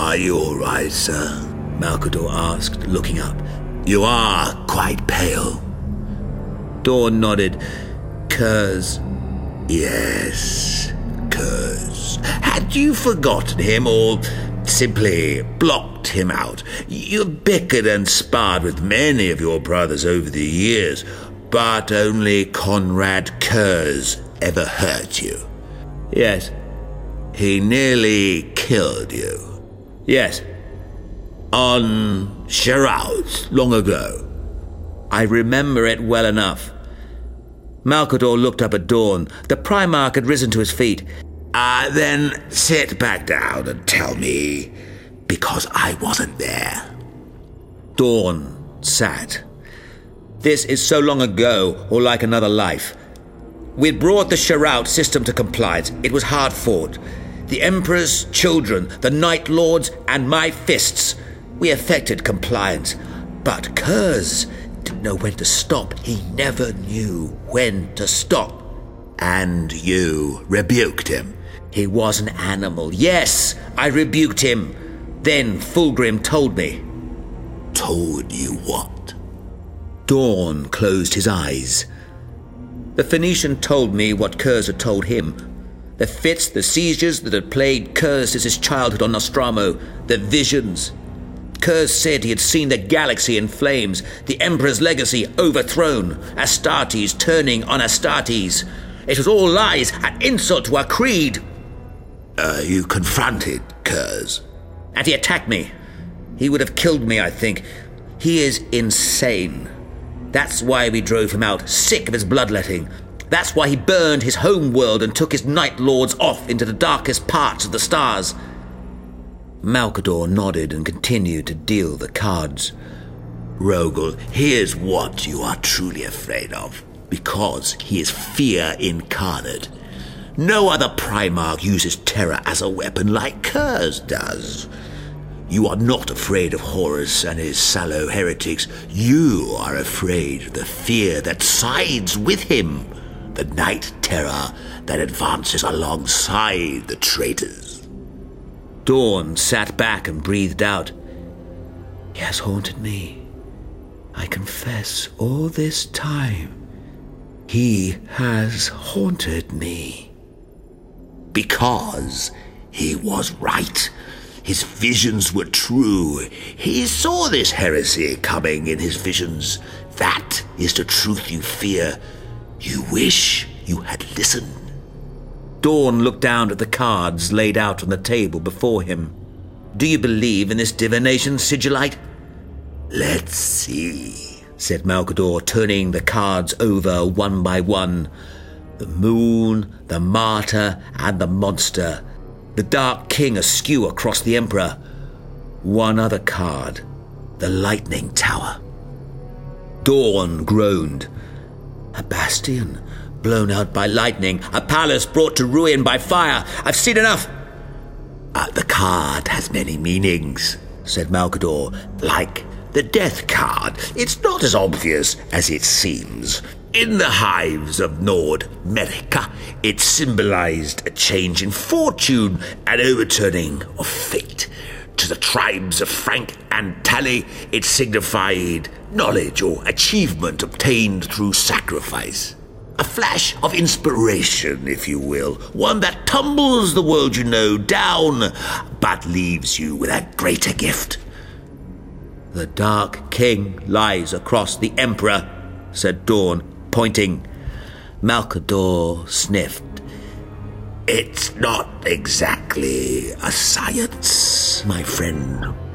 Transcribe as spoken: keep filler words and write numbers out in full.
Are you all right, sir? Malcador asked, looking up. You are quite pale. Dorn nodded. Curse. Yes, Curse. Had you forgotten him or simply blocked him out? You've bickered and sparred with many of your brothers over the years, but only Conrad Curse ever hurt you. Yes. He nearly killed you. Yes. On Sheraud, long ago. I remember it well enough. Malcador looked up at Dorn. The Primarch had risen to his feet. Ah, uh, then sit back down and tell me, because I wasn't there. Dorn sat. This is so long ago, or like another life. We'd brought the Sheraud system to compliance. It was hard fought. The Emperor's children, the Night Lords, and my fists. We effected compliance. But Curse didn't know when to stop. He never knew when to stop. And you rebuked him? He was an animal. Yes, I rebuked him. Then Fulgrim told me. Told you what? Dorn closed his eyes. The Phoenician told me what Curse had told him. The fits, the seizures that had plagued Curse since his childhood on Nostromo, the visions. Curse said he had seen the galaxy in flames, the Emperor's legacy overthrown, Astartes turning on Astartes. It was all lies, an insult to our creed. Uh, you confronted Curse? And he attacked me. He would have killed me, I think. He is insane. That's why we drove him out, sick of his bloodletting. That's why he burned his home world and took his Night Lords off into the darkest parts of the stars. Malcador nodded and continued to deal the cards. Rogel, here's what you are truly afraid of, because he is fear incarnate. No other Primarch uses terror as a weapon like Curse does. You are not afraid of Horus and his sallow heretics. You are afraid of the fear that sides with him, the night terror that advances alongside the traitors. Dorn sat back and breathed out. He has haunted me. I confess, all this time, he has haunted me. Because he was right. His visions were true. He saw this heresy coming in his visions. That is the truth you fear. You wish you had listened. Dorn looked down at the cards laid out on the table before him. Do you believe in this divination, Sigillite? Let's see, said Malcador, turning the cards over one by one. The moon, the martyr, and the monster. The Dark King askew across the Emperor. One other card, the Lightning Tower. Dorn groaned. A bastion blown out by lightning, a palace brought to ruin by fire. I've seen enough. Uh, the card has many meanings, said Malcador, like the death card. It's not as obvious as it seems. In the hives of Nord America, it symbolized a change in fortune, an overturning of fate. To the tribes of Frank and Tally, it signified knowledge or achievement obtained through sacrifice. A flash of inspiration, if you will, one that tumbles the world you know down, but leaves you with a greater gift. The Dark King lies across the Emperor, said Dorn, pointing. Malcador sniffed. It's not exactly a science, my friend.